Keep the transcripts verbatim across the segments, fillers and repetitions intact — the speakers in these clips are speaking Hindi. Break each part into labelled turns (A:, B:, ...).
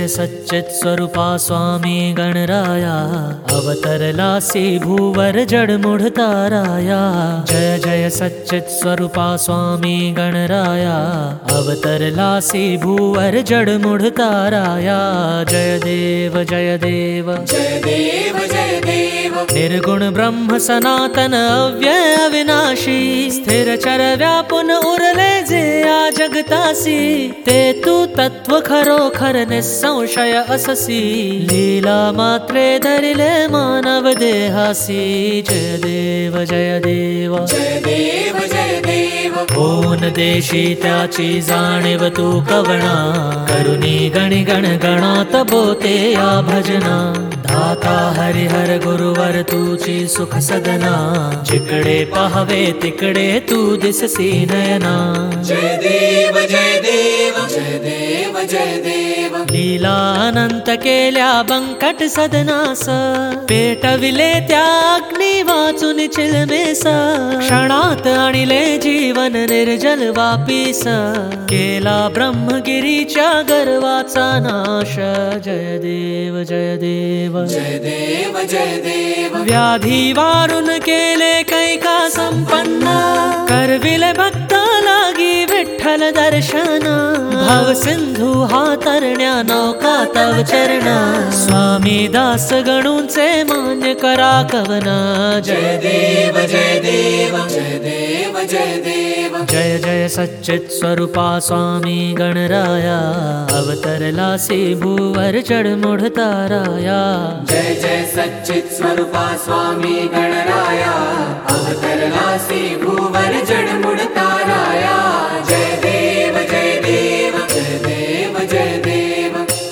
A: जय सच्चित स्वरूपा स्वामी गणराया, अवतरलासी भूवर जड़मुढ़ ताराया। जय जय सच्चित स्वरूपा स्वामी गणराया, अवतरलासी भूवर जड़मुढ़ ताराया। जय देव जय देव
B: जय देव जय देव
A: निर्गुण ब्रह्म सनातन अव्यय अविनाशी, स्थिर चर व्यापुन उरले जे आ जगतासी। ते तू तत्व खरो खर निसंशय अससी, लीला मात्रे धरिले मानव देहासी। जय देव जय देव
B: जय देव जय देव
A: कोण देशी त्याची जाणीव तू कवणा, करुणी गणी गण गणात बोते या भजना। दाता हरिहर गुरुवर तुची सुख सदना, जिकडे पाहवे तिकडे तू दिससी नयना।
B: जय देव जय देव जय देव जय देव
A: लीला अनंत केल्या बंकट सदनास, पेटविले त्या अग्नी वाचून चिलमेस। क्षणात आणिले जीवन निर्जल वापीस, केला ब्रह्मगिरीच्या गर्वाचा नाश। जय देव जय देव
B: जय देव जय देव
A: व्याधी वारून केले कैका संपन्न, करविले भक्ता लागी विठ्ठल दर्शन। भव सिंधू हा तरण्या नौका तव चरणा, स्वामी दास गणूंचे मान्य करा कवना।
B: जय देव जय देव जय देव जय देव
A: जय जय सच्चित स्वरूपा स्वामी गणराया, अवतरलासी भूवर जड़मुढ़ ताराया।
B: जय जय सच्चित स्वरूपा स्वामी गणराया, अवतरलासी भूवर जड़मुढ़ ताराया। जय देव जय देव जय देव जय देव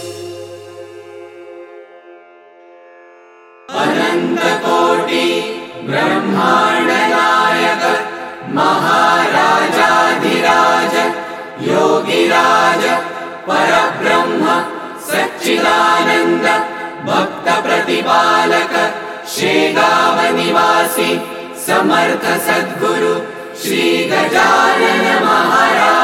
B: अनंत कोटि ब्रह्मांड नायक, महाराजाधिराज योगिराज परब्रह्म सच्चिदानंद, भक्त प्रतिपालक शेगाव निवासी, समर्थ सद्गुरु श्री गजानन महाराज।